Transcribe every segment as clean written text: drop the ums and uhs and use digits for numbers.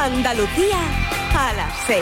Andalucía a las 6.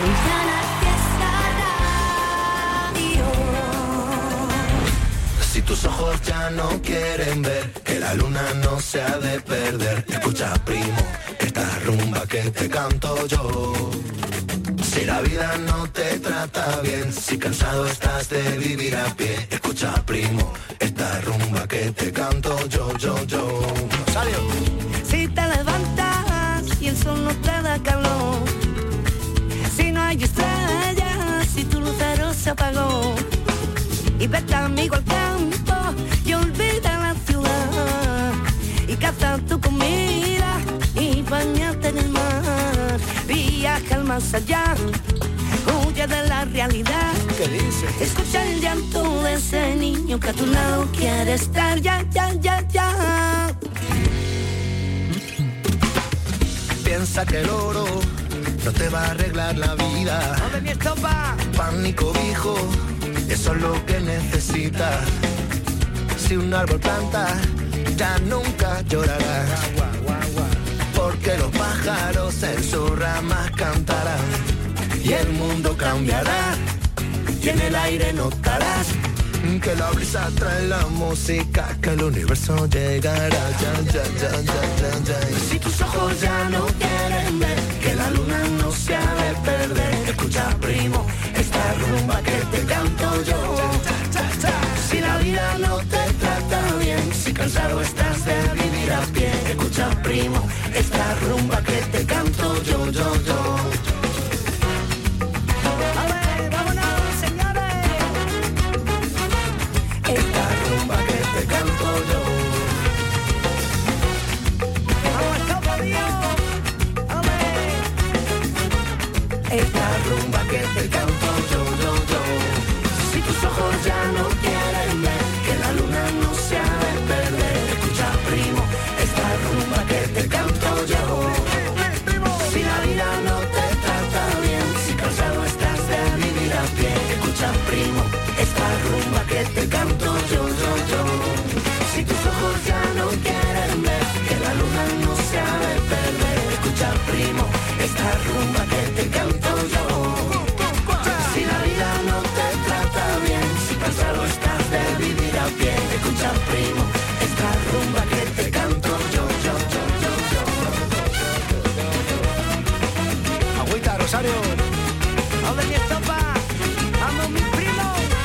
Si tus ojos ya no quieren ver que la luna no se ha de perder, escucha, primo, esta rumba que te canto yo. Si la vida no te trata bien, si cansado estás de vivir a pie, escucha, primo, esta rumba que te canto yo. Salió. Si te levantas y el sol no te da calor, si no hay estrellas, si tu lucero se apagó, y vete amigo al campo y olvida la ciudad, y caza tu comida y bañate en el mar, viaja al más allá, huye de la realidad. ¿Qué dices? Escucha el llanto de ese niño que a tu lado quiere estar ya. Piensa que el oro no te va a arreglar la vida. ¿Dónde mi estopa? Pan y cobijo, eso es lo que necesitas. Si un árbol planta, ya nunca llorará, porque los pájaros en sus ramas cantarán, y el mundo cambiará, y en el aire notarás que la brisa trae la música, que el universo llegará ya. Si tus ojos ya no quieren ver que la luna no se ha de perder, escucha, primo, esta rumba que te canto yo. Si la vida no te trata bien, si cansado estás de vivir a pie, escucha, primo, esta rumba que te canto yo. Esta rumba que te canto yo. Si tus ojos ya no quieren ver que la luna no se ha de perder, escucha, primo, esta rumba que te canto yo. Si la vida no te trata bien, si cansado estás de vivir a pie, escucha, primo, esta rumba que te canto yo. Si tus ojos ya no quieren ver que la luna no se ha de perder, escucha, primo, esta rumba que te canto yo. Si la vida no te trata bien, si cansado estás de vivir a pie, escucha, primo, esta rumba que te canto yo. Agüita, Rosario. ¿Dónde mi estopa? Vamos, mi primo.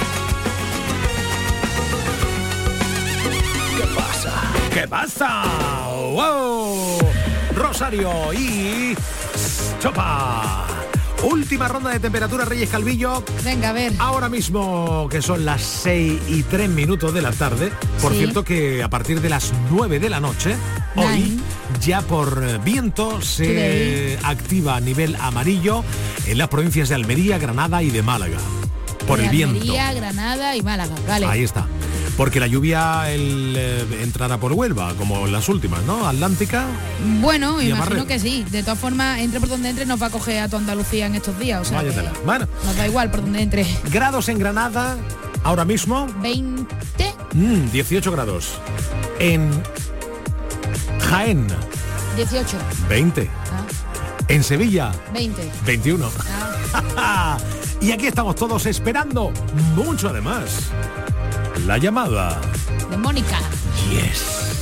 ¿Qué pasa? ¡Wow! Rosario y Chopa. Última ronda de temperatura, Reyes Calvillo. Venga, a ver. Ahora mismo que son las 6:03 de la tarde. Por cierto que a partir de las 9 de la noche, hoy, ya por viento, se activa a nivel amarillo en las provincias de Almería, Granada y de Málaga. Por el viento. Almería, Granada y Málaga, vale. Ahí está. Porque la lluvia entrará por Huelva, como las últimas, ¿no? Atlántica. Bueno, y imagino Amarre. que sí. De todas formas, entre por donde entre nos va a coger a toda Andalucía en estos días. O sea, Váyatela. Bueno. nos da igual por donde entre. Grados en Granada, ahora mismo. 20. 18 grados. En Jaén. 18. 20. En Sevilla. 20. 21. Y aquí estamos todos esperando mucho además. La llamada De Mónica. Yes.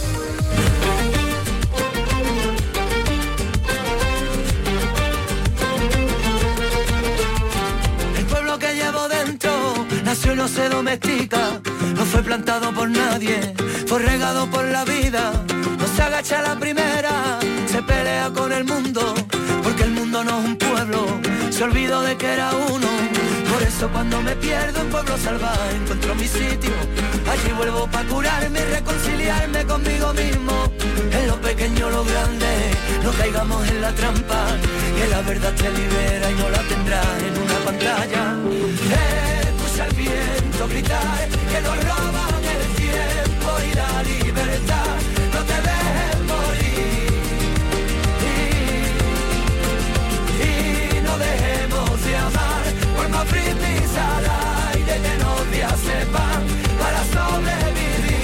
El pueblo que llevo dentro nació y no se domestica, no fue plantado por nadie, fue regado por la vida, no se agacha a la primera, se pelea con el mundo, porque el mundo no es un pueblo, se olvidó de que era uno. Por eso cuando me pierdo en pueblo salvaje encuentro mi sitio, allí vuelvo para curarme y reconciliarme conmigo mismo. En lo pequeño lo grande, no caigamos en la trampa, que la verdad te libera y no la tendrás en una pantalla. Escucha el viento gritar, que nos roban el tiempo y la libertad, no te dejes morir. Y no dejemos de amar, por más brindis al aire que nos días se van para sobrevivir.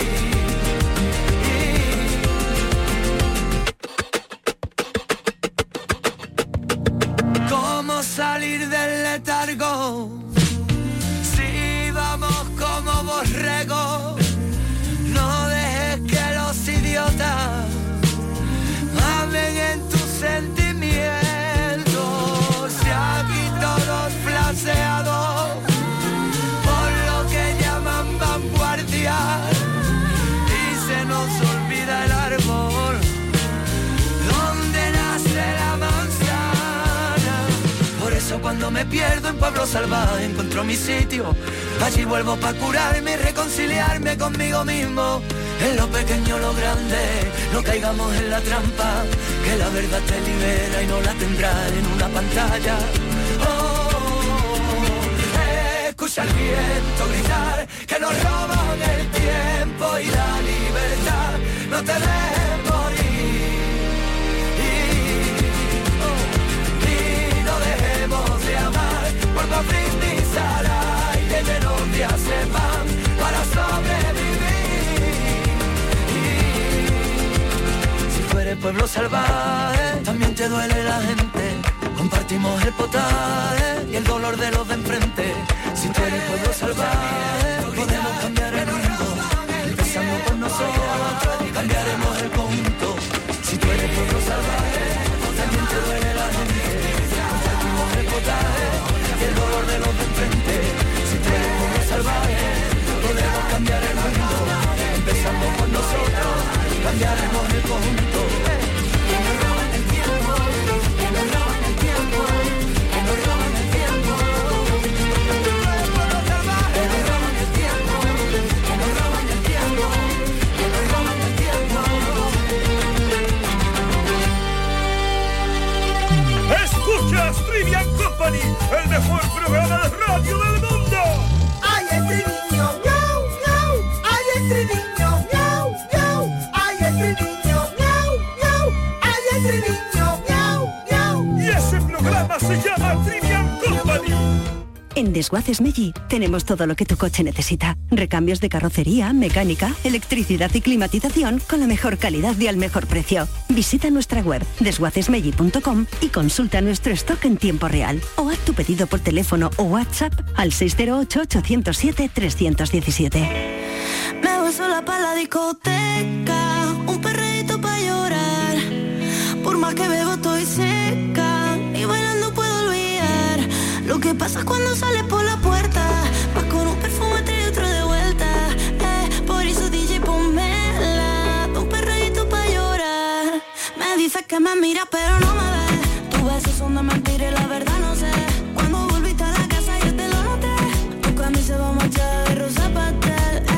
podemos salir del letargo. Si vamos como borregos, no dejes que los idiotas hablen en tus sentimientos. Si aquí todos flaseados por lo que llaman vanguardia y se nos olvida el árbol donde nace la manzana. Por eso cuando me pierdo en Pueblo Salvaje encuentro mi sitio. Allí vuelvo para curarme y reconciliarme conmigo mismo. En lo pequeño, lo grande, no caigamos en la trampa, que la verdad te libera y no la tendrás en una pantalla. Escucha el viento gritar, que nos roban el tiempo y la libertad. No te dejes morir y no dejemos de amar. Vuelvo a brindis al aire lleno de azafán para sobrevivir. Pueblo salvaje, también te duele la gente. Compartimos el potaje y el dolor de los de enfrente. Si tú eres pueblo salvaje, podemos cambiar el mundo. Empezando por nosotros, cambiaremos el conjunto. Si tú eres pueblo salvaje, también te duele la gente. Compartimos el potaje y el dolor de los de enfrente. Si tú eres pueblo salvaje, podemos cambiar el mundo. Empezando por nosotros, cambiaremos el conjunto. Que nos roban el tiempo, que nos roban el tiempo, que nos roban el tiempo. Que nos roban el tiempo, que nos roban el tiempo, que nos roban el tiempo. Escuchas Trivian Company, el mejor programa de radio del mundo. ¡Ay, el triviño! ¡Miau, miau! ¡Ay, el triviño! ¡Miau, miau! ¡Ay, el triviño! ¡Miau, miau! ¡Ay, el triviño! ¡Miau, miau! Y ese programa se llama Trivian Company. En Desguaces Meggi tenemos todo lo que tu coche necesita. Recambios de carrocería, mecánica, electricidad y climatización con la mejor calidad y al mejor precio. Visita nuestra web desguacesmeggi.com y consulta nuestro stock en tiempo real. O haz tu pedido por teléfono o WhatsApp al 608-807-317. Me voy sola pa' la discoteca, un perreíto pa' llorar. Por más que bebo estoy seca y bailando puedo olvidar lo que pasa cuando sales por la puerta. Vas con un perfume y otro de vuelta. Por eso DJ ponmela, un perreíto pa' llorar. Me dices que me miras pero no me ves. Tus besos son de mentira y la verdad no sé. Cuando volviste a la casa yo te lo noté. Tu camisa va manchada de rosa pastel.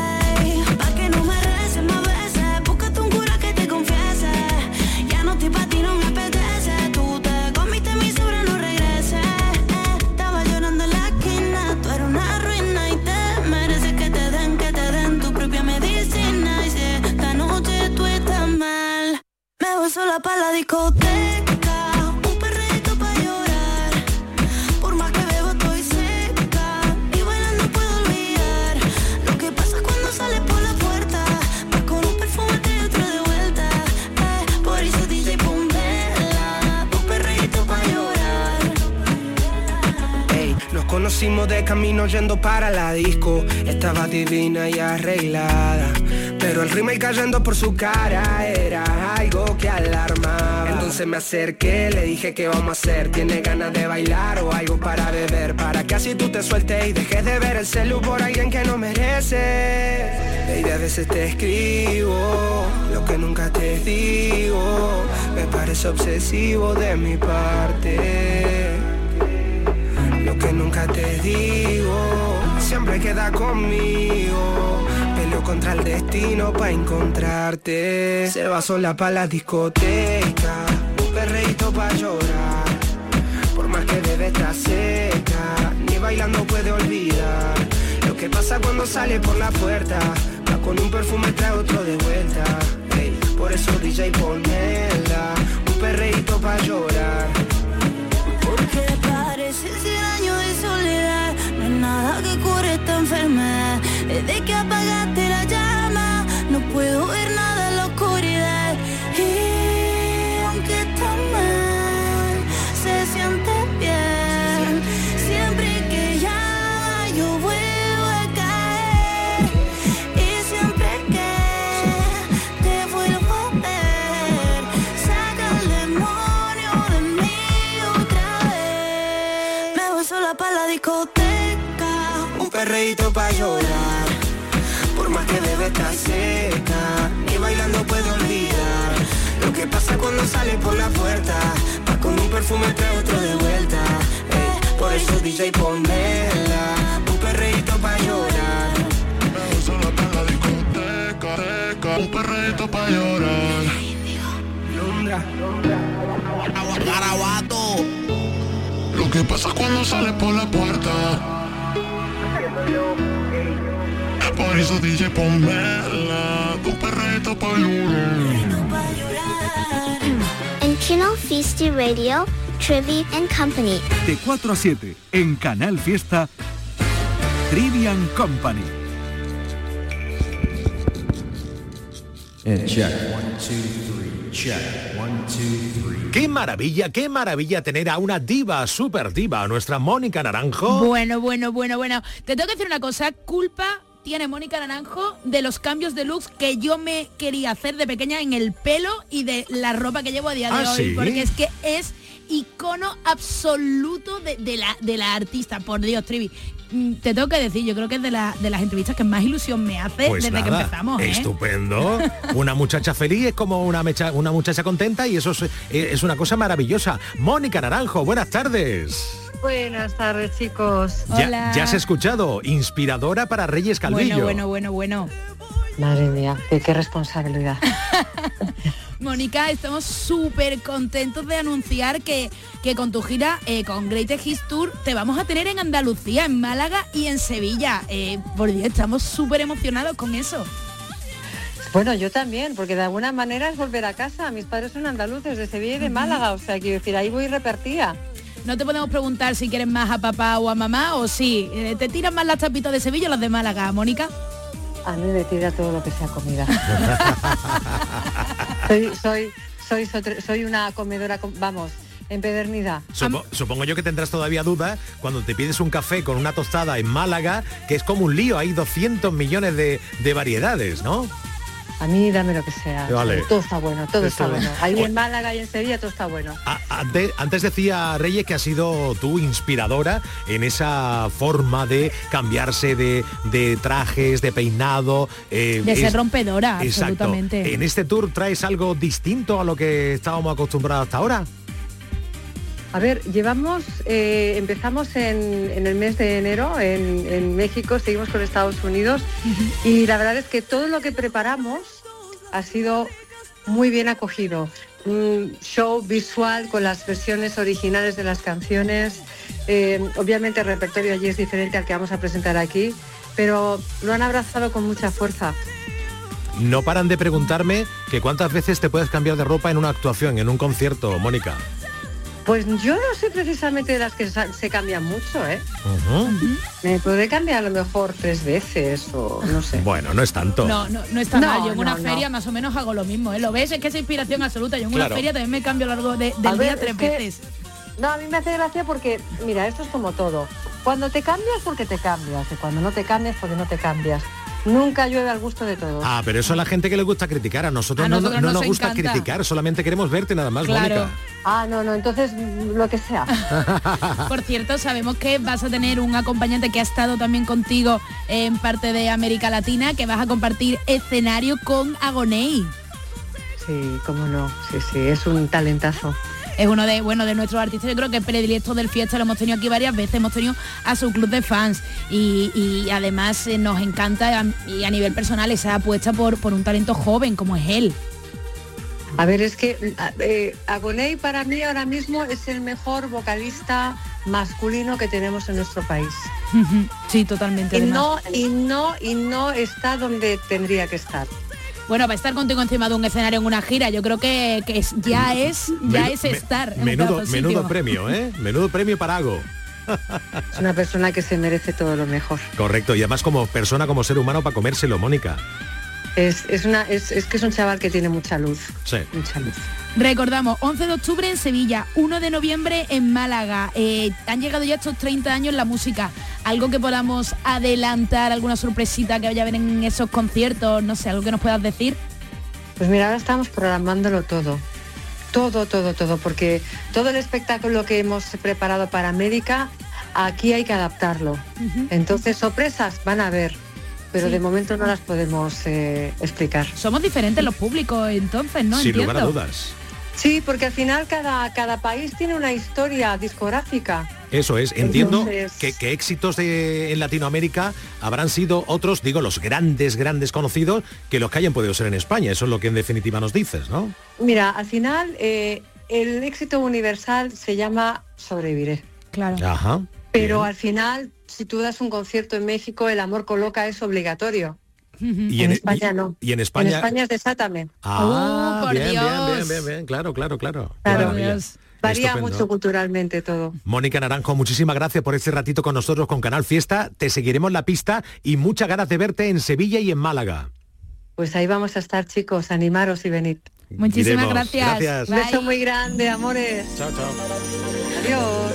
Sola pa' la discoteca, un perrito pa' llorar. Por más que bebo estoy seca y bailando puedo olvidar lo que pasa cuando sales por la puerta. Vas con un perfume y otro de vuelta. Por eso DJ ponmela, un perrito pa' llorar. Hey, nos conocimos de camino yendo para la disco. Estaba divina y arreglada, pero el rímel cayendo por su cara era algo que alarmaba. Entonces me acerqué, le dije ¿qué vamos a hacer? ¿Tienes ganas de bailar o algo para beber? Para que así tú te sueltes y dejes de ver el celu por alguien que no mereces. Y a veces te escribo lo que nunca te digo. Me parece obsesivo de mi parte. Lo que nunca te digo siempre queda conmigo. Peleo contra el destino pa' encontrarte. Se va sola pa' la discoteca, un perreíto pa' llorar. Por más que bebe está seca, ni bailando puede olvidar lo que pasa cuando sale por la puerta. Va con un perfume, trae otro de vuelta. Hey, por eso DJ ponela, un perreíto pa' llorar. Porque parece 100 años de soledad, no hay nada que cure esta enfermedad. Desde que apagaste la llama, no puedo ver nada en la oscuridad. Y aunque está mal, se siente bien. está seca, ni bailando puedo olvidar lo que pasa cuando sale por la puerta. Va con un perfume trae otro de vuelta. Por eso DJ ponmela, un perreíto pa' llorar. Solo está en la discoteca, un perreíto pa' llorar. Lumbra. Garabato. Lo que pasa cuando sale por la puerta. Por eso DJ ponmela, un perreíto pa' llorar. En Canal Fiesta Radio, Trivi and Company. De 4 a 7, en Canal Fiesta, Trivi and Company. And check, 1, 2, 3, check, 1, 2, 3. Qué maravilla tener a una diva, super diva, nuestra Mónica Naranjo. Bueno. Te tengo que decir una cosa, culpa tiene Mónica Naranjo de los cambios de looks que yo me quería hacer de pequeña en el pelo y de la ropa que llevo a día de hoy. ¿Sí? Porque es que es icono absoluto de la artista, por Dios, Trivi. Te tengo que decir, yo creo que es de las entrevistas que más ilusión me hace Pues desde nada, que empezamos. Estupendo. Una muchacha feliz es como una muchacha contenta y eso es una cosa maravillosa. Mónica Naranjo, buenas tardes. Buenas tardes, chicos. Hola. Ya has escuchado, inspiradora para Reyes Calvillo. Bueno. Madre mía, qué responsabilidad. Mónica, estamos súper contentos de anunciar que con tu gira, con Greatest Hits Tour, te vamos a tener en Andalucía, en Málaga y en Sevilla. Por Dios, estamos súper emocionados con eso. Bueno, yo también, porque de alguna manera es volver a casa. Mis padres son andaluces, de Sevilla y de Málaga, o sea, quiero decir, ahí voy repartida. No te podemos preguntar si quieres más a papá o a mamá, o sí. ¿Te tiran más las tapitas de Sevilla o las de Málaga, Mónica? A mí me tira todo lo que sea comida. soy una comedora, vamos, empedernida. Supongo yo que tendrás todavía dudas cuando te pides un café con una tostada en Málaga, que es como un lío, hay 200 millones de variedades, ¿no? A mí dame lo que sea. Vale. Todo está bueno, todo está bueno. Ahí en Málaga y en Sevilla todo está bueno. Antes decía Reyes que has sido tú inspiradora en esa forma de cambiarse de trajes, de peinado. De ser rompedora, exacto. absolutamente. ¿En este tour traes algo distinto a lo que estábamos acostumbrados hasta ahora? A ver, empezamos en el mes de enero en México, seguimos con Estados Unidos y la verdad es que todo lo que preparamos ha sido muy bien acogido. Un show visual con las versiones originales de las canciones, obviamente el repertorio allí es diferente al que vamos a presentar aquí, pero lo han abrazado con mucha fuerza. No paran de preguntarme que cuántas veces te puedes cambiar de ropa en una actuación, en un concierto, Mónica. Pues yo no soy precisamente de las que se cambian mucho, ¿eh? Me podré cambiar a lo mejor 3 veces o no sé. Bueno, no es tanto. No está mal. Yo en una feria más o menos hago lo mismo, ¿eh? ¿Lo ves? Es que es inspiración absoluta. Yo en una feria también me cambio a lo largo del día 3 veces. No, a mí me hace gracia porque, mira, esto es como todo. Cuando te cambias, porque te cambias. Y cuando no te cambias, porque no te cambias. Nunca llueve al gusto de todos. Pero eso es la gente que le gusta criticar. A nosotros no nos gusta criticar, solamente queremos verte nada más, claro. Mónica. No, entonces lo que sea. Por cierto, sabemos que vas a tener un acompañante que ha estado también contigo en parte de América Latina, que vas a compartir escenario con Agoney. Sí, cómo no. Sí, es un talentazo. Es uno de nuestros artistas, yo creo que predilecto del Fiesta, lo hemos tenido aquí varias veces, hemos tenido a su club de fans y además nos encanta y a nivel personal esa apuesta por un talento joven como es él. A ver, es que Agoney para mí ahora mismo es el mejor vocalista masculino que tenemos en nuestro país. Sí, totalmente. Y no está donde tendría que estar. Bueno, va a estar contigo encima de un escenario en una gira, yo creo que ya es estar. Menudo premio, ¿eh? Menudo premio para Ago. Es una persona que se merece todo lo mejor. Correcto, y además como persona, como ser humano, para comérselo, Mónica. Es que es un chaval que tiene mucha luz. Sí. Mucha luz. Recordamos, 11 de octubre en Sevilla, 1 de noviembre en Málaga. Han llegado ya estos 30 años en la música. Algo que podamos adelantar, alguna sorpresita que vaya a haber en esos conciertos, no sé, algo que nos puedas decir. Pues mira, ahora estamos programándolo todo, porque todo el espectáculo que hemos preparado para América, aquí hay que adaptarlo. Entonces, sorpresas van a haber. pero Sí. de momento no las podemos explicar. Somos diferentes los públicos entonces, ¿no? Sin Entiendo. lugar a dudas. Sí, porque al final cada país tiene una historia discográfica. Eso es, entiendo Entonces- que éxitos en Latinoamérica habrán sido otros, digo, los grandes conocidos que los que hayan podido ser en España. Eso es lo que en definitiva nos dices, ¿no? Mira, al final el éxito universal se llama Sobreviviré. Claro. Ajá. Pero al final, si tú das un concierto en México, El amor coloca es obligatorio. Y en España no. Y en España... En España es Desátame. Ah, por bien, Dios. bien. Claro. Qué Claro. maravilla. Varía Estupendo. mucho culturalmente todo. Mónica Naranjo, muchísimas gracias por este ratito con nosotros con Canal Fiesta. Te seguiremos la pista y muchas ganas de verte en Sevilla y en Málaga. Pues ahí vamos a estar, chicos, animaros y venid. Muchísimas Iremos. gracias. Gracias. Un beso muy grande, amores. Chao, chao. Adiós.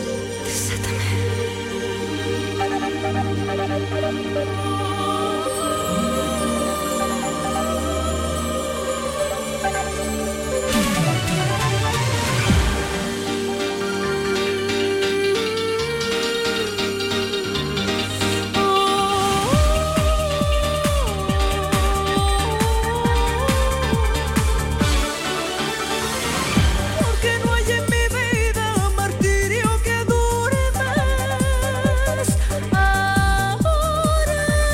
Porque no hay en mi vida martirio que dure más. Ahora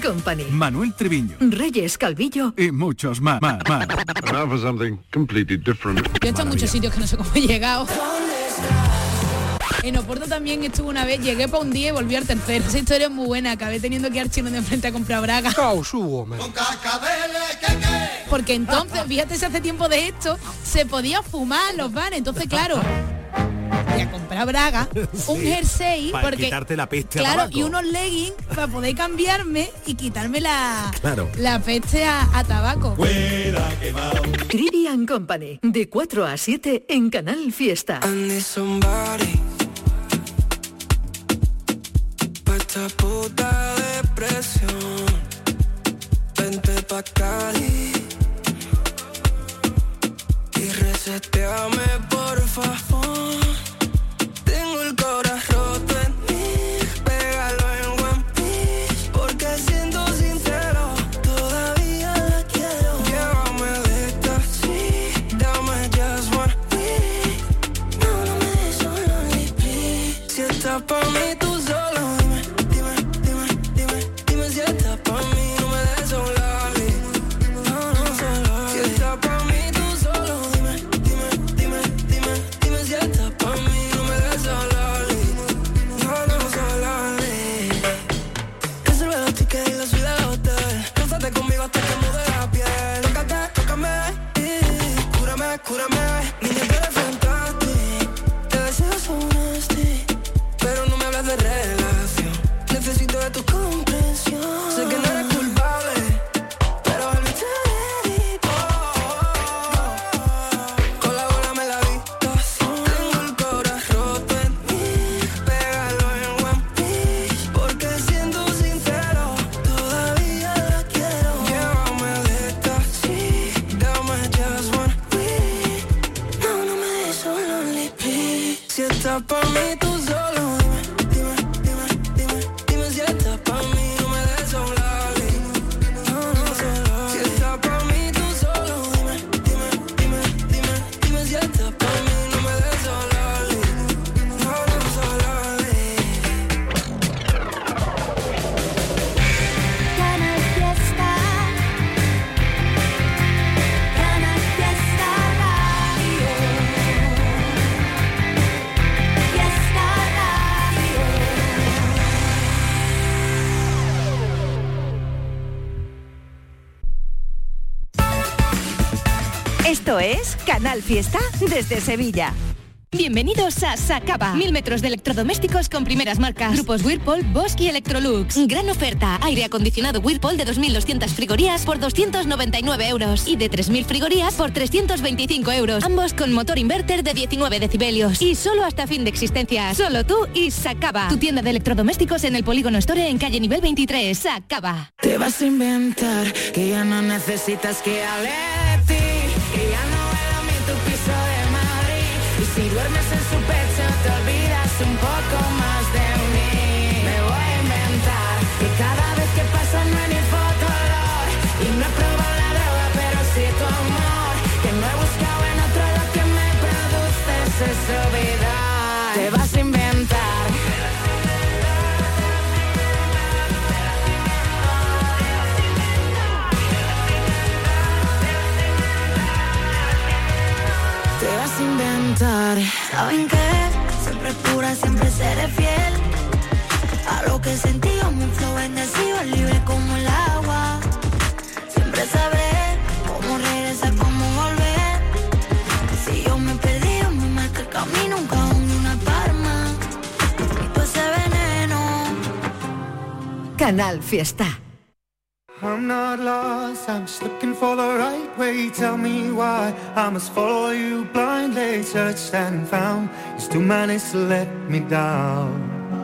Company, Manuel Treviño, Reyes Calvillo y muchos más. Now for something completely different. Yo he estado en muchos sitios que no sé cómo he llegado. En Oporto también estuve una vez, llegué para un día y volví al tercero. Esa historia es muy buena, acabé teniendo que ir al chino de enfrente a comprar braga. Porque entonces, fíjate si hace tiempo de esto, se podía fumar en los bares, entonces claro, y a comprar braga, un jersey, para porque quitarte la peste a claro, tabaco. y unos leggings para poder cambiarme y quitarme la peste a tabaco. Trivian Company, de 4 a 7 en Canal Fiesta. Esta puta depresión, vente pa' Cali y reseteame por favor. Tengo el corazón roto en mí, pégalo en One Piece, porque siendo sincero, todavía la quiero. Llévame de taxi, dame just one week. No me des solo ni please. Si estás pa' mí tú solo. Cúrame, niña, tú eres fantástico. Te deseo honesty, pero no me hablas de relación. Necesito de tu comprensión. Sé que no eres culpable, pero el bicho es con la bola me la vi. Tengo el corazón roto en mí, pégalo en One Piece, porque siendo sincero, todavía la quiero. Llévame de taxi, dame just one. Si estás pa' mí tú solo, dime si estás pa' mí, no me des un lali. Si estás pa' mí tú solo, dime si estás pa' mí, no me des un lali. Canal Fiesta, Canal Fiesta Radio. Esto es Canal Fiesta desde Sevilla. Bienvenidos a Sacaba. 1000 metros de electrodomésticos con primeras marcas. Grupos Whirlpool, Bosch y Electrolux. Gran oferta. Aire acondicionado Whirlpool de 2.200 frigorías por 299 euros. Y de 3.000 frigorías por 325 euros. Ambos con motor inverter de 19 decibelios. Y solo hasta fin de existencia. Solo tú y Sacaba. Tu tienda de electrodomésticos en el Polígono Store en calle nivel 23. Sacaba. Te vas a inventar que ya no necesitas que hable de ti, que ya no es lo mío tu piso de Madrid. Y si duermes en su pecho te olvidas un poco más de mí. Me voy a inventar que cada vez que pasa no hay ni fotolor. Y no he probado la droga pero sí tu amor. Que no he buscado en otro lo que me produce esa olvidar. Te vas a inventar. Te vas a inventar. ¿Saben qué? Siempre pura, siempre seré fiel. A lo que sentí, mi flow bendecido, libre como el agua. Siempre sabré cómo regresar, cómo volver. Si yo me perdí, me marca el camino, un cajón y una palma. Y todo ese veneno. Canal Fiesta. I'm not lost, I'm just looking for the right way. Tell me why I must follow you blindly. Searched and found, you still managed to let me down.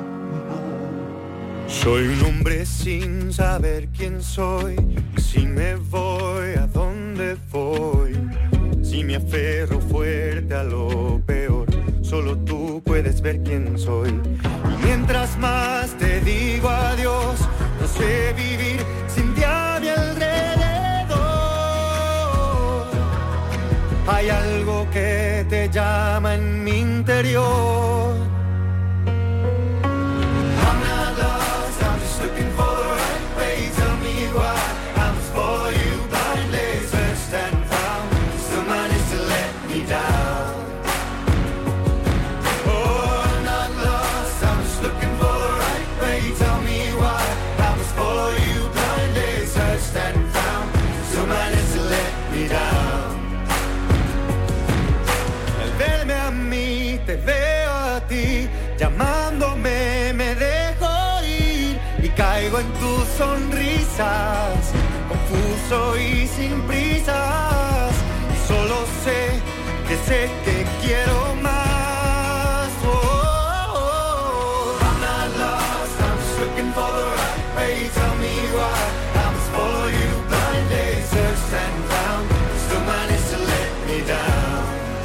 Soy un hombre sin saber quién soy. Si me voy, ¿a dónde voy? Si me aferro fuerte a lo peor, solo tú puedes ver quién soy. Y mientras más te digo adiós, no sé vivir sin ti a mi alrededor. Hay algo que te llama en mi interior. I'm not lost, I'm just looking for the right way. Tell sonrisas, confuso y sin prisas. Y solo sé que quiero más. I'm not lost, I'm just looking for the right way. Tell me why I must follow you blindly. Searched and found, still managed to let me down.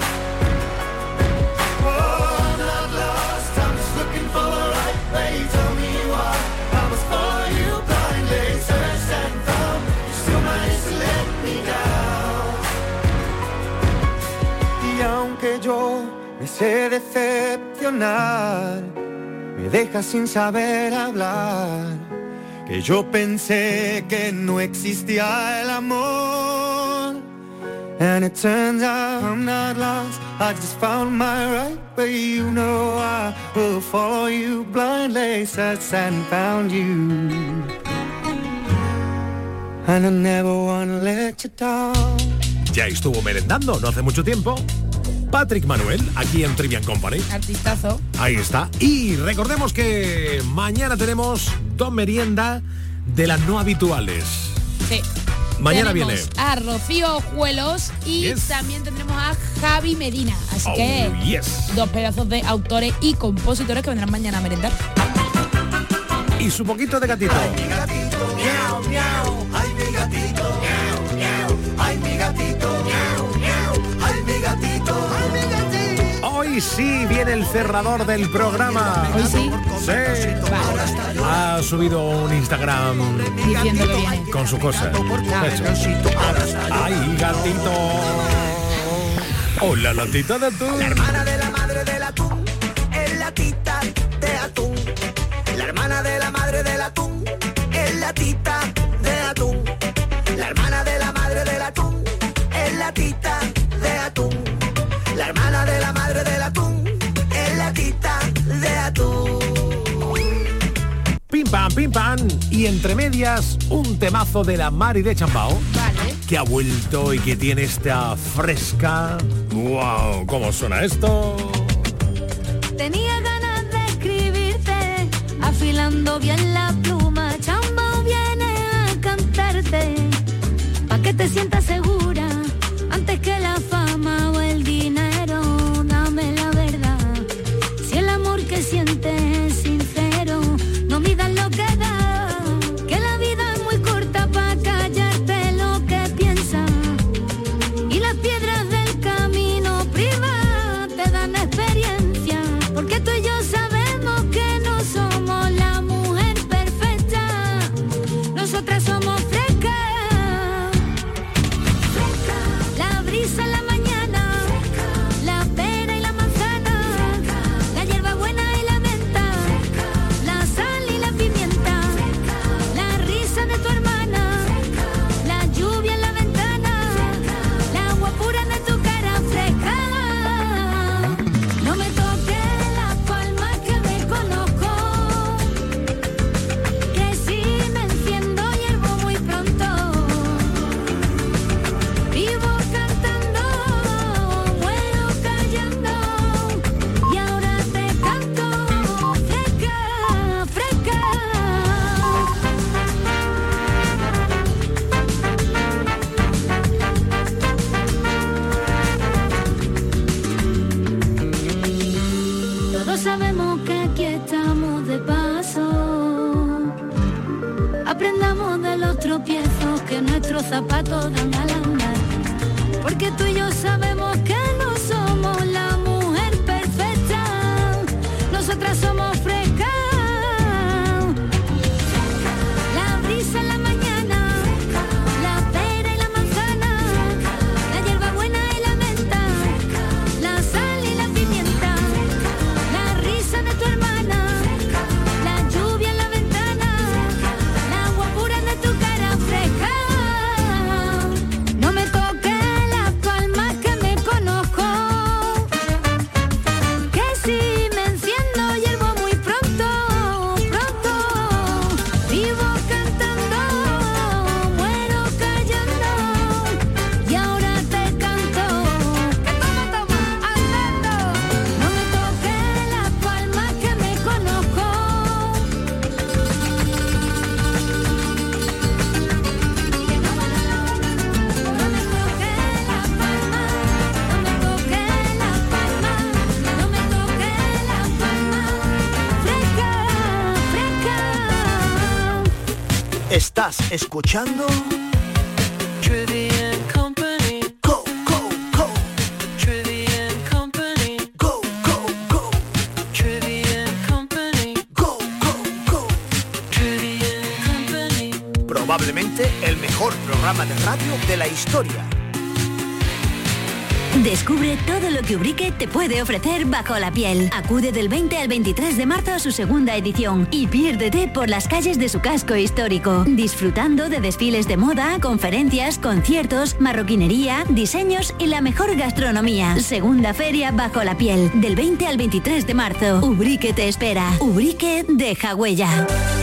Oh, I'm not lost, I'm just looking for the right way. Tell me why I must follow you blindly. Searched and found, still managed to let me down. Y aunque yo me sé decepcionar, me dejas sin saber hablar, que yo pensé que no existía el amor. And it turns out I'm not lost, I just found my right way. You know I will follow you blindly, searched and found you. And I never wanna let you down. Ya estuvo merendando no hace mucho tiempo Patrick Manuel, aquí en Trivian Company. Artistazo. Ahí está. Y recordemos que mañana tenemos dos meriendas de las no habituales. Sí. Mañana tenemos viene a Rocío Ojuelos y también tendremos a Javi Medina. Así que dos pedazos de autores y compositores que vendrán mañana a merendar. Y su poquito de gatito. Ay, mi gatito, miau, miau. Ay, mi gatito, miau, miau. Ay, mi gatito, miau, miau. Ay, mi gatito, ay, mi gatito. Hoy sí viene el cerrador del programa. Hoy sí. Sí. Ha subido un Instagram diciendo que viene con su cosa. Ay, gatito. Hola, latita de atún. La hermana de la madre del atún es latita de atún. La hermana de la madre del atún es latita de atún. La hermana de la madre del atún es latita de atún. La hermana de la madre del atún es latita de atún. Pim pam, y entre medias un temazo de la Mari de Chambao, vale, que ha vuelto y que tiene esta fresca. ¡Wow! ¿Cómo suena esto? Tenía ganas de escribirte, afilando bien la pluma. Chambao viene a cantarte, pa' que te sientas segura, antes que la fama o el dinero. Dame la verdad, si el amor que sientes es sincero, no midas lo que da, que la vida es muy corta pa' callarte lo que piensas. Y las piedras del camino privadas te dan experiencia, porque tú y yo sabemos que no somos la mujer perfecta. Nosotras somos frescas, la brisa en la mañana, la pera y la manzana, la hierba buena y la menta, la sal y la pimienta, la risa de tu hermana, la lluvia en la ventana, la agua pura de tu cara fresca. No me toques las palmas que me conozco, que si me enciendo hiervo muy pronto. Vivo cantando, muero callando, y ahora te canto fresca, fresca. Todos sabemos que aquí estamos de paso. Aprendamos de los tropiezos que nuestros zapatos dan al andar, porque tú y yo sabemos que no somos la mujer perfecta. Nosotras somos frescas, la brisa en la mañana, la pera y la manzana, la hierba buena y la menta, la sal y la pimienta, la risa de tu hermana, la lluvia en la ventana, la agua pura de tu cara fresca. No me toques las palmas que me conozco, Estás escuchando Trivian Company. Go, go, go. Trivian Company. Go, go, go. Trivian Company. Go, go, go. Trivian Company. Probablemente el mejor programa de radio de la historia. Descubre todo lo que Ubrique te puede ofrecer bajo la piel. Acude del 20 al 23 de marzo a su segunda edición y piérdete por las calles de su casco histórico, disfrutando de desfiles de moda, conferencias, conciertos, marroquinería, diseños y la mejor gastronomía. Segunda feria bajo la piel, del 20 al 23 de marzo. Ubrique te espera. Ubrique deja huella.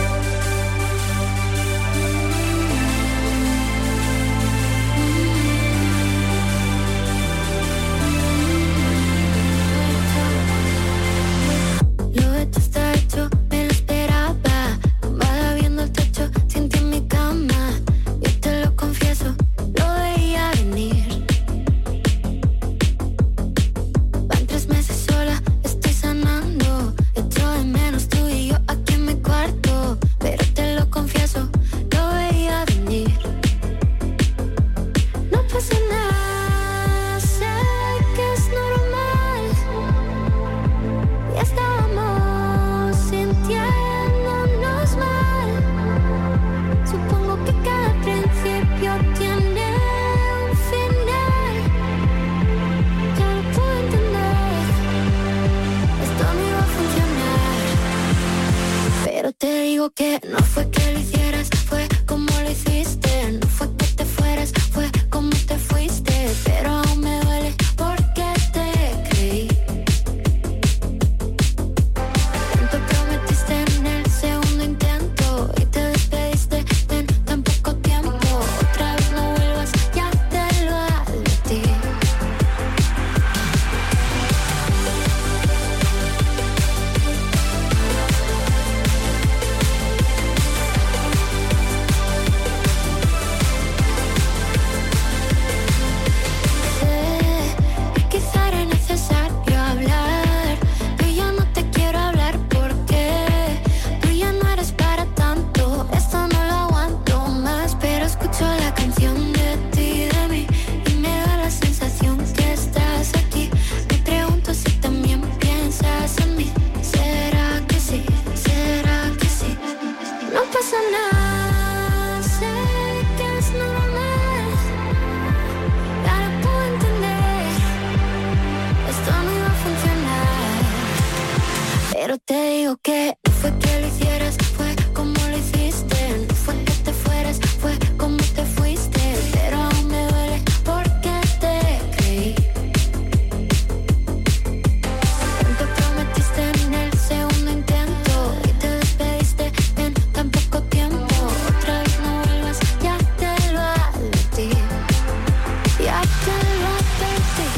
Que no fue que lo hicieras, fue como lo hiciste. No fue que te fueras, fue como te fuiste. Pero aún me duele porque te creí. Tanto prometiste en el segundo intento y te despediste en tan poco tiempo. Otra vez no vuelvas, ya te lo advertí. Pero te digo que no fue que lo hicieras, fue como lo hiciste. No fue que te fueras, fue como te fuiste. Pero aún me duele porque te creí. Tanto prometiste en el segundo intento y te despediste en tan poco tiempo. Otra vez no vuelvas, ya te lo advertí. Ya te lo advertí.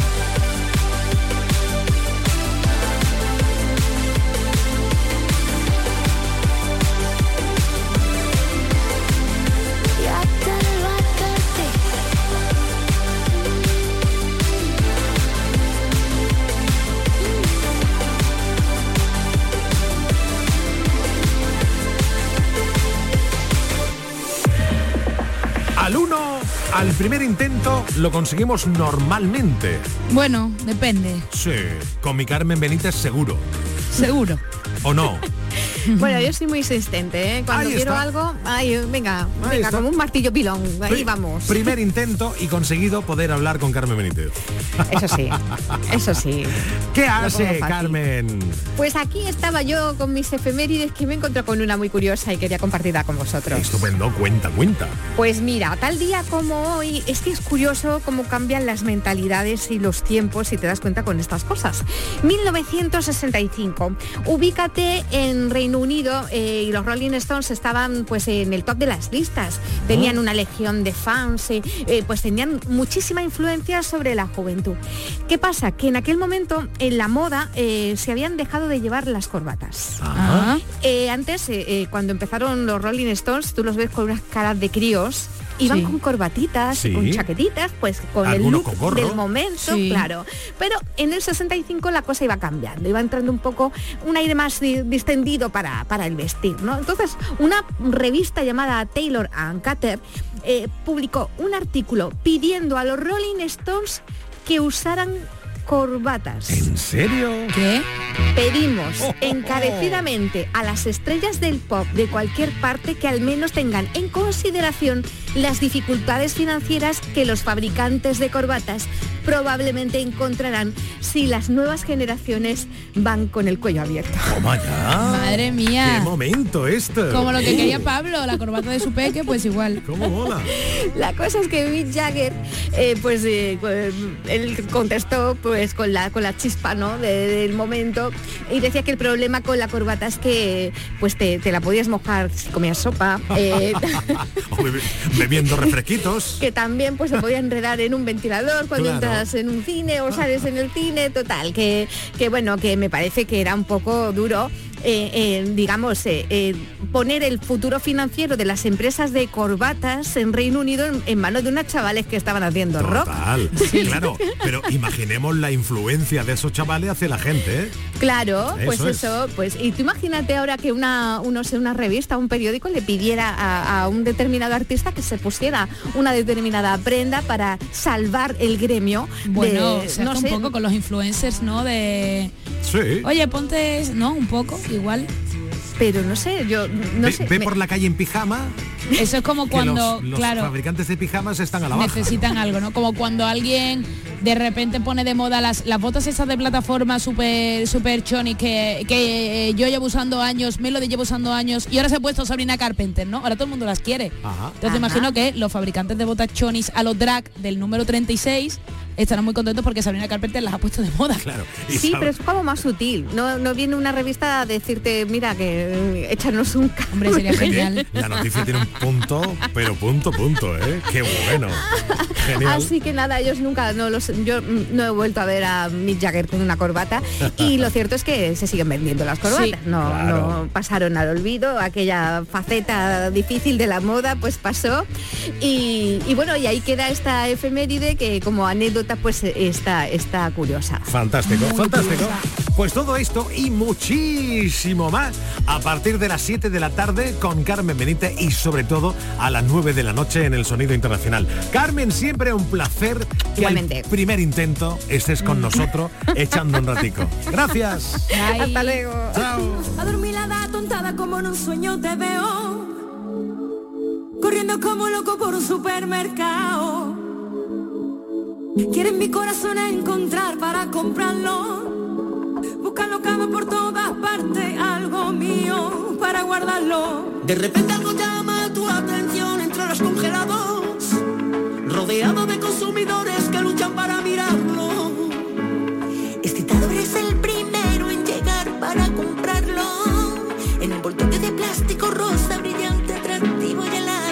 Al primer intento lo conseguimos normalmente. Bueno, depende. Sí, con mi Carmen Benítez seguro. Seguro. ¿O no? Bueno, yo soy muy insistente, ¿eh? Cuando quiero algo, venga, como un martillo pilón, ahí vamos. Primer intento y conseguido poder hablar con Carmen Benítez. Eso sí, eso sí. ¿Qué hace, Carmen? Pues aquí estaba yo con mis efemérides, que me encontré con una muy curiosa y quería compartirla con vosotros. Estupendo, cuenta. Pues mira, tal día como hoy, es que es curioso cómo cambian las mentalidades y los tiempos, si te das cuenta con estas cosas. 1965, ubícate en Reino Unido, y los Rolling Stones estaban pues en el top de las listas. Tenían una legión de fans, pues tenían muchísima influencia sobre la juventud. ¿Qué pasa? Que en aquel momento en la moda se habían dejado de llevar las corbatas. Antes, cuando empezaron los Rolling Stones, tú los ves con unas caras de críos iban con corbatitas, y con chaquetitas, pues con el look del momento, claro. Pero en el 65 la cosa iba cambiando, iba entrando un poco un aire más distendido para el vestir, ¿no? Entonces, una revista llamada Taylor & Cutter publicó un artículo pidiendo a los Rolling Stones que usaran corbatas. ¿En serio? ¿Qué? Pedimos encarecidamente a las estrellas del pop de cualquier parte que al menos tengan en consideración las dificultades financieras que los fabricantes de corbatas probablemente encontrarán si las nuevas generaciones van con el cuello abierto. ¡Toma ya! ¡Madre mía! ¡Qué momento esto! Como lo que quería Pablo, la corbata de su peque, pues igual. ¿Cómo mola? La cosa es que Mick Jagger, él contestó pues con la chispa, ¿no? del momento, y decía que el problema con la corbata es que pues te la podías mojar si comías sopa. Bebiendo refresquitos. Que también pues se podía enredar en un ventilador cuando entras en un cine o sales en el cine, total, que bueno, que me parece que era un poco duro. Poner el futuro financiero de las empresas de corbatas en Reino Unido en manos de unos chavales que estaban haciendo rock. Sí, claro, pero imaginemos la influencia de esos chavales hacia la gente, ¿eh? Claro, pues y tú imagínate ahora que una revista, un periódico le pidiera a un determinado artista que se pusiera una determinada prenda para salvar el gremio. Bueno, un poco con los influencers, ¿no? Sí. Oye, ponte, ¿no? Un poco, igual. Pero no sé, yo no sé. Ve por la calle en pijama. Eso es como cuando, los fabricantes de pijamas están a la baja. Necesitan algo, ¿no? Como cuando alguien de repente pone de moda las botas esas de plataforma super choni que yo llevo usando años, Melody llevo usando años, y ahora se ha puesto Sabrina Carpenter, ¿no? Ahora todo el mundo las quiere. Ajá. Entonces imagino que los fabricantes de botas chonis a los drag del número 36 estarán muy contentos porque Sabrina Carpenter las ha puesto de moda. Claro. Sí, pero es como más sutil. No viene una revista a decirte, mira, que échanos un cambio. Hombre, sería genial. La noticia tiene un punto, pero punto, ¿eh? Qué bueno. Genial. Así que nada, ellos nunca, yo no he vuelto a ver a Mick Jagger con una corbata, y lo cierto es que se siguen vendiendo las corbatas. Sí, no pasaron al olvido, aquella faceta difícil de la moda pues pasó, y bueno, y ahí queda esta efeméride que como anécdota pues está curiosa. Fantástico. Pues todo esto y muchísimo más a partir de las 7 de la tarde con Carmen Benítez, y sobre todo a las 9 de la noche en el Sonido Internacional. Carmen, siempre un placer que igualmente al primer intento estés con nosotros echando un ratico. Gracias. Bye. Hasta luego. Chao. Adormilada, tontada, como en un sueño te veo, corriendo como loco por un supermercado. Quieres mi corazón encontrar para comprarlo, buscando cama por todas partes, algo mío para guardarlo. De repente algo llama tu atención entre los congelados, rodeado de consumidores que luchan para mirarlo. Excitador es el primero en llegar para comprarlo, en envoltorio de plástico rosa brillante, atractivo y helado.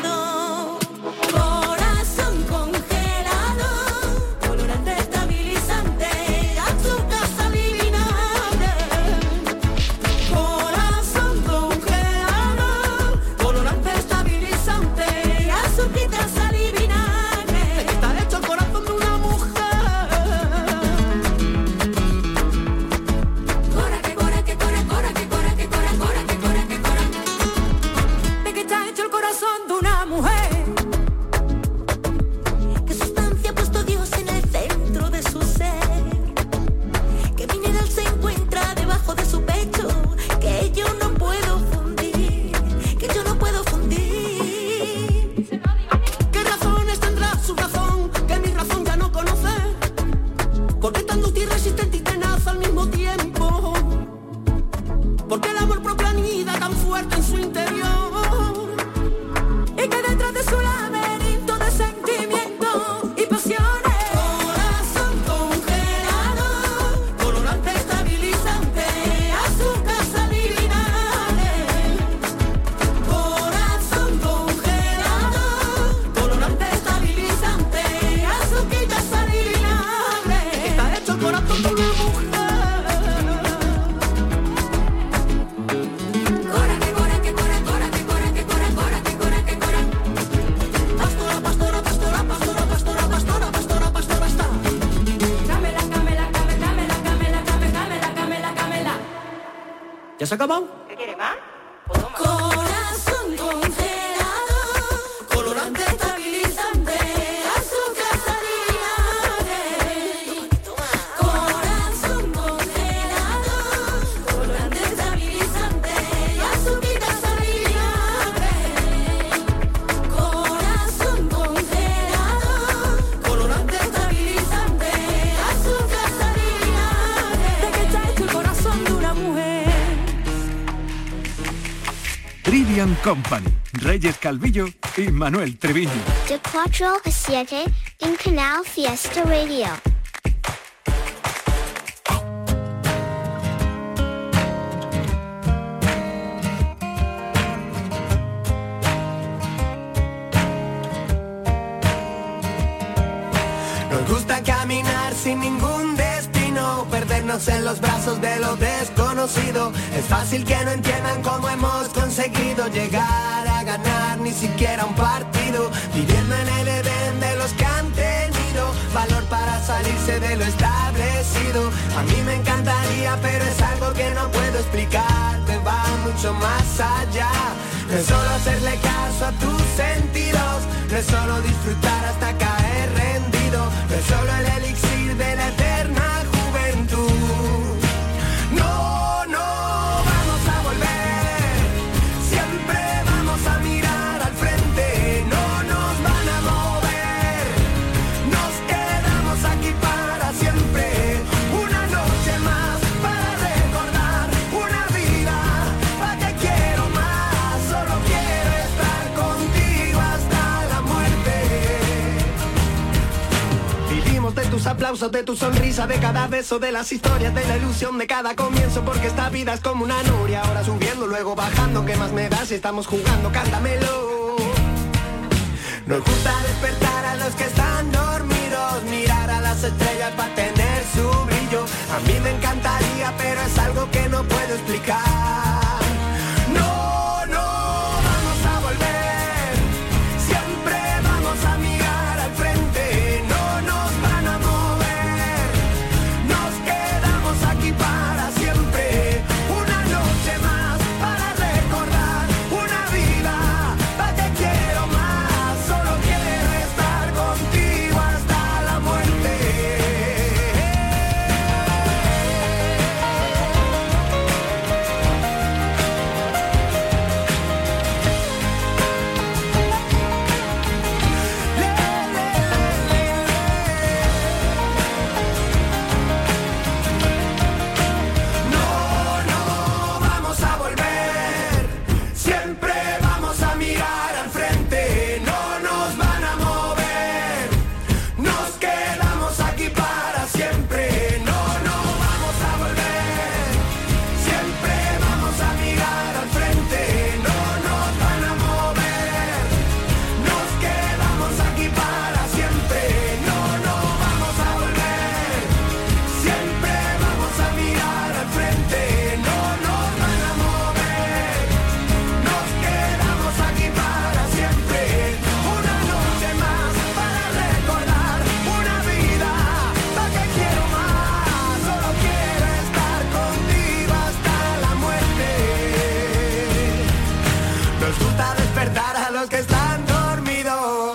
Está hecho el corazón de una mujer se ha acabado. ¿Qué quiere más? Corazón congelado, colorante estabilizante, azúcar salina. Corazón congelado, colorante estabilizante, azúcar salina. Corazón congelado, colorante estabilizante, azúcar salina. ¿De qué está hecho el corazón de una mujer? Trivian Company, Reyes Calvillo y Manuel Treviño. De 4 a 7 en Canal Fiesta Radio. Nos gusta caminar sin ningún destino, perdernos en los brazos de lo desconocido. Es fácil que no entiendan cómo hemos conseguido llegar a ganar ni siquiera un partido, viviendo en el Edén de los que han tenido valor para salirse de lo establecido. A mí me encantaría, pero es algo que no puedo explicarte, va mucho más allá. No es solo hacerle caso a tus sentidos, no es solo disfrutar hasta caer rendido, no es solo el elixir de la eterna juventud. No, no vamos a volver, siempre vamos a mirar al frente, no nos van a mover, nos quedamos aquí para siempre. Una noche más para recordar, una vida, ¿para qué quiero más? Solo quiero estar contigo hasta la muerte. Vivimos de tus aplausos, de tu sonrisa, de cada beso, de las historias, de la ilusión de cada comienzo, porque esta vida es como una noria, ahora subiendo, luego bajando. ¿Qué más me da si estamos jugando? Cántamelo. Nos gusta despertar a los que están dormidos, mirar a las estrellas para tener su brillo. A mí me encantaría, pero es algo que no puedo explicar. No, no vamos a volver, siempre vamos a mirar al frente, no nos van a mover, nos quedamos aquí para siempre. Una noche más para recordar, una vida, ¿para qué quiero más? Solo quiero estar contigo hasta la muerte. No, no vamos a volver, siempre vamos a mirar al frente, no nos van a mover, nos quedamos aquí para siempre. No, no vamos a volver, siempre vamos a mirar al frente, no nos van a mover, nos quedamos aquí para siempre. No, no vamos a volver, siempre vamos a mirar al frente, no nos van a mover, nos quedamos aquí para siempre. Una noche más para recordar, una vida, ¿para qué quiero más? Solo quiero estar contigo hasta la muerte. Nos gusta despertar a los que están dormidos.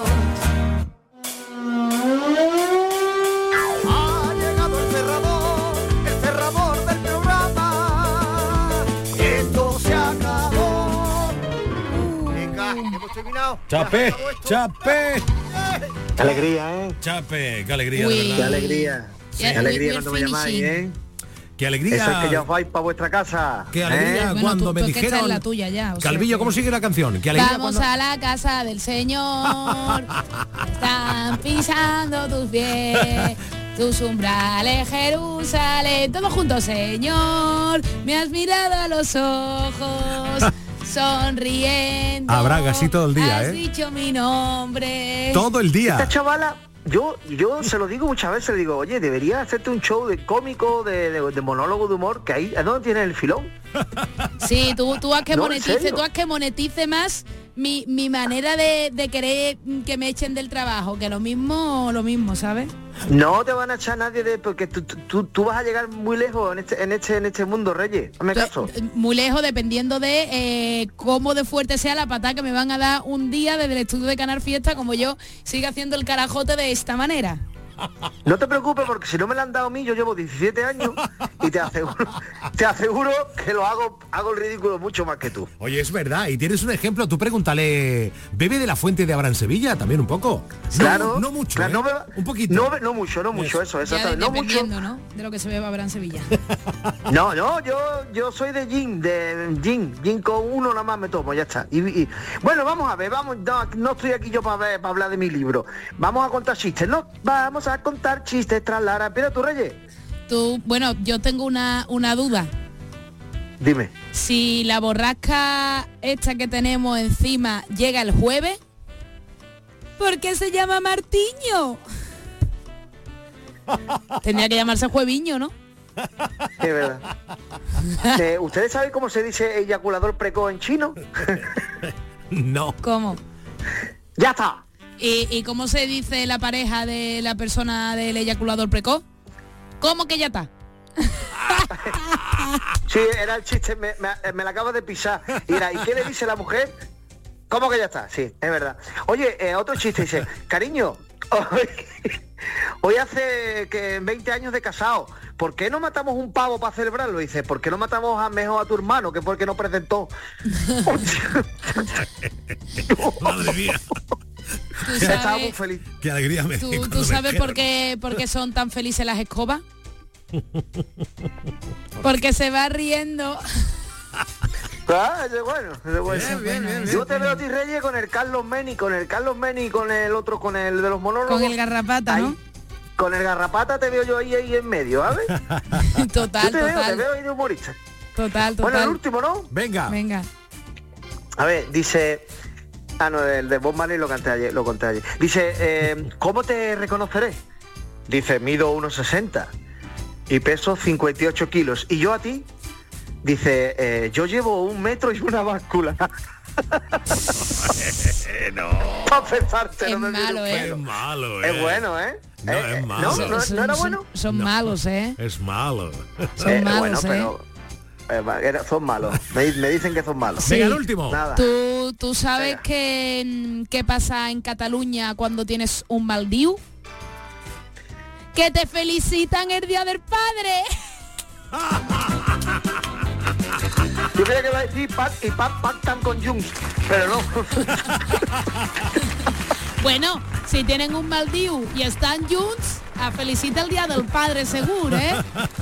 Ha llegado el cerrador del programa. Esto se acabó. Venga, hemos terminado. Chape, Ya, chape. Qué alegría, ¿eh? Chape, qué alegría, Uy. de Qué verdad. alegría. Yeah, Qué alegría we're cuando me llamáis, finishing. ¿eh? Qué Eso es alegría. que ya os vais para vuestra casa. Qué alegría Bueno, cuando tú me es que esta dijeron. es la tuya ya, o sea Calvillo, que- ¿cómo sigue la canción? Qué alegría Vamos cuando- a la casa del Señor, están pisando tus pies, tus umbrales, Jerusalén, todos juntos, Señor, me has mirado a los ojos, sonriendo. Habrá así todo el día, has ¿eh? dicho mi nombre. Todo el día. Esta chavala, yo se lo digo muchas veces, le digo, oye, deberías hacerte un show de cómico, de monólogo de humor, que ahí es donde tienes el filón. Sí, tú haz que No, ¿en monetice, serio? tú haz que monetice más mi manera de querer que me echen del trabajo, que lo mismo, ¿sabes? No te van a echar nadie porque tú vas a llegar muy lejos en este mundo, Reyes. Hazme caso. Muy lejos, dependiendo de cómo de fuerte sea la patada que me van a dar un día desde el estudio de Canal Fiesta, como yo siga haciendo el carajote de esta manera. No te preocupes, porque si no me lo han dado a mí, yo llevo 17 años y te aseguro que lo hago el ridículo mucho más que tú. Oye, es verdad, y tienes un ejemplo, tú pregúntale, ¿bebe de la fuente de Abraham Sevilla? También un poco. Claro. No mucho, claro, un poquito. No mucho, eso exactamente. No mucho, ¿no? De lo que se beba Abraham Sevilla. No, yo soy de gin con uno nada más me tomo, ya está. Y bueno, vamos a ver, no estoy aquí yo para hablar de mi libro. Vamos a contar chistes, ¿no? Vamos a contar chistes tras Lara. Empieza tú, Reyes. Bueno, yo tengo una duda. Dime. Si la borrasca esta que tenemos encima llega el jueves, ¿por qué se llama Martiño? Tendría que llamarse Jueviño, ¿no? Es verdad. ¿Ustedes saben cómo se dice eyaculador precoz en chino? No. ¿Cómo? Ya está. ¿Y cómo se dice la pareja de la persona del eyaculador precoz? ¿Cómo que ya está? Sí, era el chiste, me la acabo de pisar. ¿Y qué le dice la mujer? ¿Cómo que ya está? Sí, es verdad. Oye, otro chiste dice, cariño, hoy hace 20 años de casado, ¿por qué no matamos un pavo para celebrarlo? Dice, ¿por qué no matamos mejor a tu hermano, que porque no presentó? Madre mía. Estaba muy feliz. Qué alegría me dio. ¿Tú sabes por qué son tan felices las escobas? Porque se va riendo. Ah, es bueno. Bien. Yo te veo a ti, Reyes, con el Carlos Meni, y con el otro, con el de los monólogos. Con el Garrapata, ahí, ¿no? Con el Garrapata te veo yo ahí en medio, ¿sabes? Total. Te veo ahí de humorista. Total. Bueno, el último, ¿no? Venga. A ver, dice... no, el de Bob Marley lo conté ayer. Dice, ¿cómo te reconoceré? Dice, mido 1,60 y peso 58 kilos. ¿Y yo a ti? Dice, yo llevo 1 metro y una báscula. No. Para pensarte, es no me malo, Es malo, Es bueno, ¿eh? No, es malo. ¿No era bueno? Son malos, ¿eh? Es malo. Son malos, bueno, pero... son malos. Me dicen que son malos. Venga, el último. Nada. ¿Tú sabes qué pasa en Cataluña cuando tienes un mal diu? Que te felicitan el Día del Padre. Yo creía que iba a decir pactan con Junts, pero no. Bueno, si tienen un mal diu y están junts, a felicita el Día del Padre seguro, ¿eh?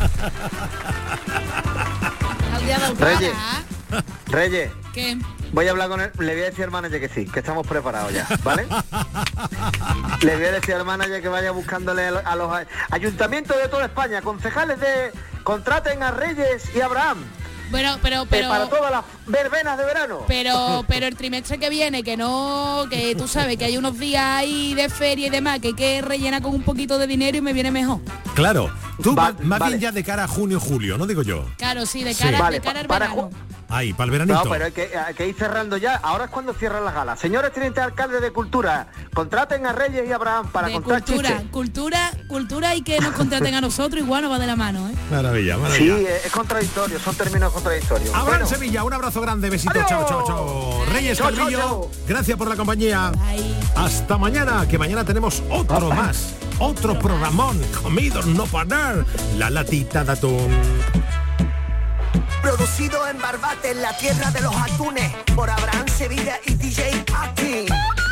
El Día del Padre. Reyes. ¿Qué? Voy a hablar con él, le voy a decir al manager que sí, que estamos preparados ya, ¿vale? Le voy a decir al manager que vaya buscándole a los ayuntamientos de toda España, concejales contraten a Reyes y a Abraham. Bueno, pero para todas las verbenas de verano. Pero el trimestre que viene, que tú sabes que hay unos días ahí de feria y demás, que hay que rellenar con un poquito de dinero y me viene mejor. Claro, tú más bien ya de cara a junio, julio, ¿no digo yo? Claro, sí, de cara al verano. Ahí, para el veranito. No, pero hay que ir cerrando ya. Ahora es cuando cierran las galas. Señores teniente alcalde de Cultura, contraten a Reyes y a Abraham para contar chistes. Cultura y que nos contraten a nosotros, igual nos va de la mano, ¿eh? Maravilla. Sí, es contradictorio, son términos contradictorios. Abraham Sevilla, un abrazo grande, besito, chao. Reyes Calvillo, gracias por la compañía. Bye. Hasta mañana, que mañana tenemos otro más, otro programón, comidos no parar, la latita de atún. Producido en Barbate, en la tierra de los atunes, por Abraham Sevilla y DJ Aki.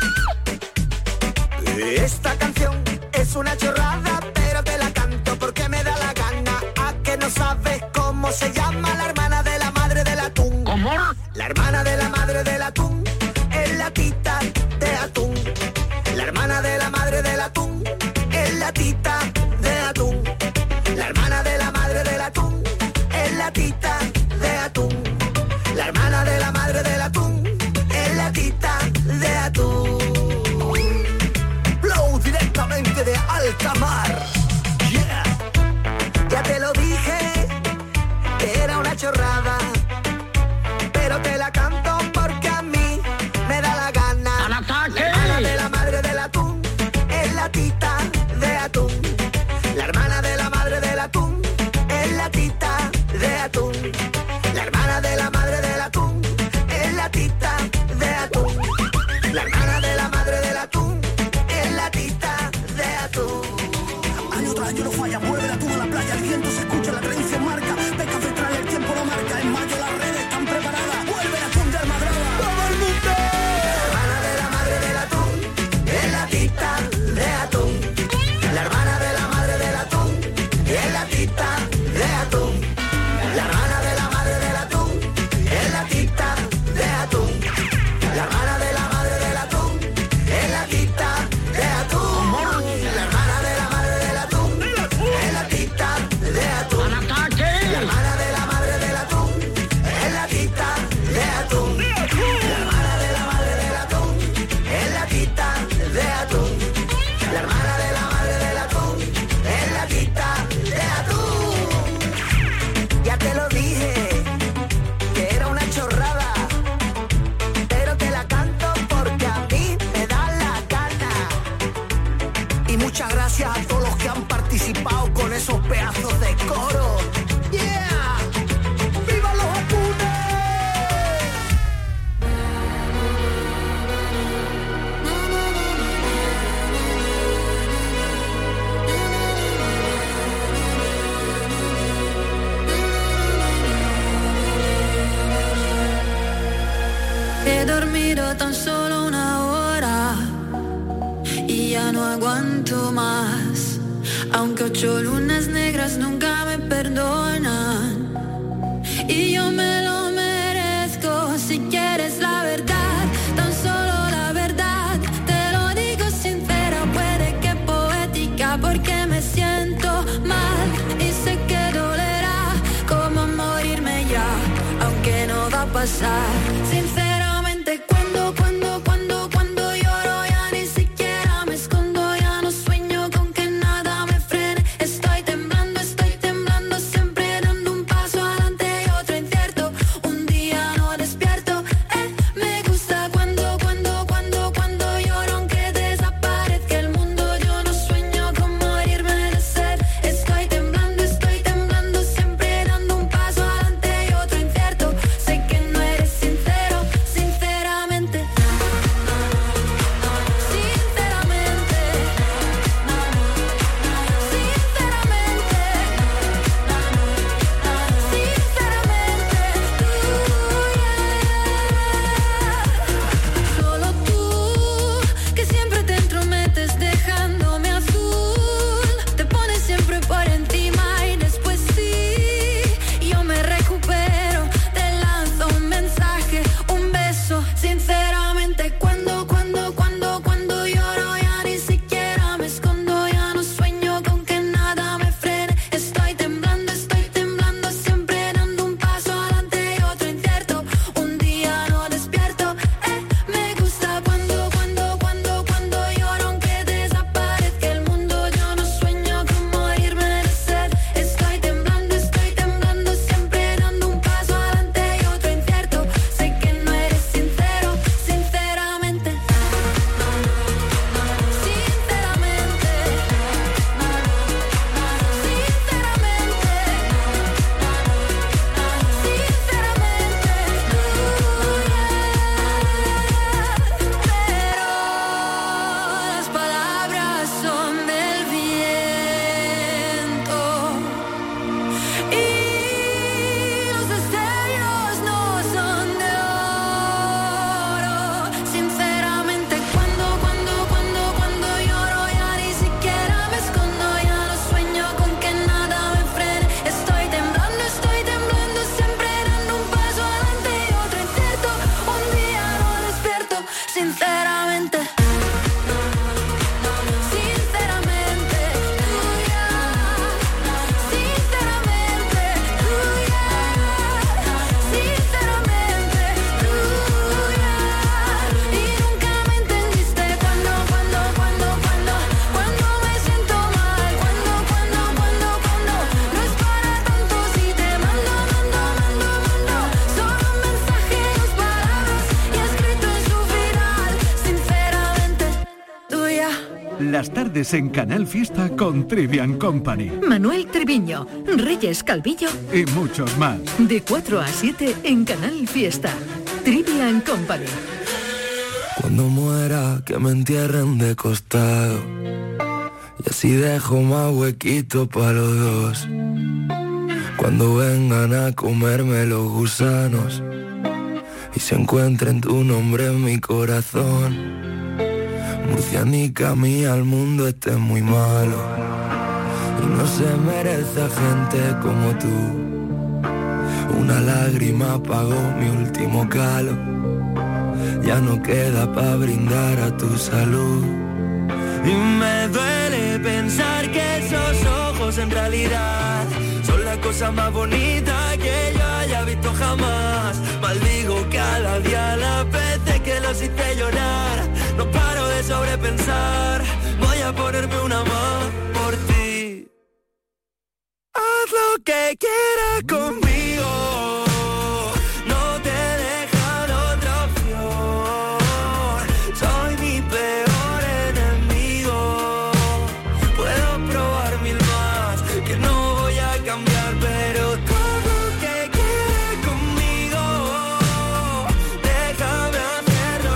Esta canción es una chorrada, pero te la canto porque me da la gana. ¿A que no sabes cómo se llama la hermana de la madre del atún? ¿Cómo? La hermana de la madre del atún es latita de atún. La hermana de la madre del atún es latita de atún. La hermana de la madre del atún es latita de atún. La hermana de la madre del atún es latita de atún. Blow directamente de alta mar. Yeah. Ya te lo dije, que era una chorrada, pero te la canto porque a mí me da la viento se escucha, la tradición marca. Pesca central, el tiempo lo marca. En mayo las redes están preparadas. Vuelve la atún de Almadraba. ¡Todo el mundo! La hermana de la madre del atún es la tita de atún. La hermana de la madre del atún es la tita de atún. La hermana de la madre del atún es la tita de atún. La hermana de la madre del atún es la tita de atún. La hermana de la madre del atún es la tita de atún. La hermana de la madre del atún es la tita de atún. La hermana de la madre del atún es la tita de atún. La hermana de la madre del atún es la tita de atún. Ya te lo dije, que era una chorrada, pero te la canto porque a mí me da la gana. Y muchas gracias a todos los que han participado con esos pedazos de coro. ¡Yeah! ¡Viva los atunes! He dormido tan solo una hora y ya no aguanto más. Aunque 8 lunas negras nunca me perdonan y yo me lo merezco. Si quieres la verdad, tan solo la verdad, te lo digo sincera, puede que poética, porque me siento mal y sé que dolerá como morirme ya, aunque no va a pasar. Sinceramente, cuando lloro ya ni siquiera me escondo, ya no sueño con que nada me frene. Estoy temblando, siempre dando un paso adelante y otro incierto. Un día no despierto. Me gusta cuando lloro aunque desaparezca el mundo. Yo no sueño con morirme de sed. Estoy temblando, siempre dando un paso adelante y otro incierto. Sé que no eres sincero, sinceramente. Solo tú, que siempre te entrometes dejándome azul. Te pones siempre por encima y después sí, yo me recupero. Te lanzo un mensaje, un beso. Sinceramente, cuando lloro ya ni siquiera me escondo, ya no sueño con que nada me frene. Estoy temblando, siempre dando un paso adelante y otro incierto. Un día no despierto. Me gusta cuando lloro aunque desaparezca el mundo. Yo no sueño con morirme de sed. Estoy temblando, siempre dando un paso adelante y otro incierto. Sé que no eres sincero, sinceramente. Las palabras son del viento y los destellos no son de oro. Sinceramente, cuando lloro ya ni siquiera me escondo, ya no sueño con que nada me frene. Estoy temblando, siempre dando un paso adelante y otro incierto. Un día no despierto, sinceramente. Y nunca me entendiste cuando me siento mal, cuando no es para tanto si te mando solo un mensaje, 2 palabras y escrito en su final. Sinceramente, tuya. Las tardes en Canal Fiesta con Trivian Company. Manuel Treviño, Reyes Calvillo Y muchos más. de 4 a 7 en Canal Fiesta. Trivian Company. Cuando muera, que me entierren de costado Y así dejo más huequito para los dos. Cuando vengan a comerme los gusanos y se encuentren tu nombre en mi corazón. Murcianica mía, el mundo este es muy malo y no se merece a gente como tú. Una lágrima apagó mi último calo. Ya no queda pa' brindar a tu salud. Y me duele pensar que esos ojos en realidad son la cosa más bonita que yo haya visto jamás. Maldigo cada día las veces que los hice llorar. No paro de sobrepensar. Voy a ponerme una más por ti. Haz lo que quieras conmigo. No te dejan otra opción. Soy mi peor enemigo. Puedo probar mil más, que no voy a cambiar, pero todo lo que quieras conmigo. Déjame hacerlo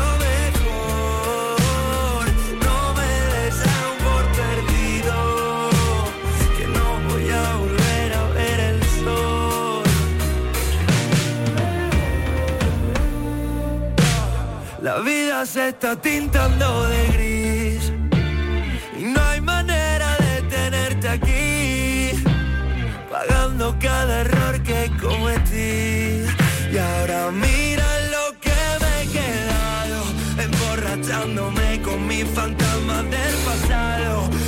mejor. No me des aún por perdido, que no voy a volver a ver el sol. La vida se está tintando de gris y no hay manera de tenerte aquí, pagando cada error que cometí. Y ahora mira lo que me he quedado, emborrachándome con mis fantasmas del pasado.